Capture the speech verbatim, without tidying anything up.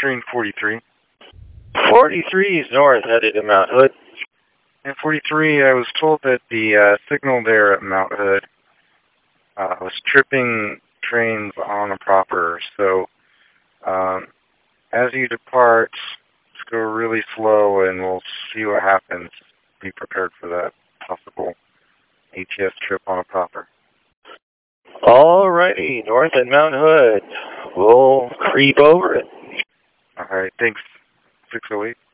train forty-three. forty-three is north, headed to Mount Hood. And forty-three, I was told that the uh, signal there at Mount Hood uh, was tripping trains on the proper. So um, as you depart, just go really slow and we'll see what happens. Be prepared for that possible A T S trip on a proper. Alrighty, north at Mount Hood. We'll creep over it. All right, thanks. six oh eight.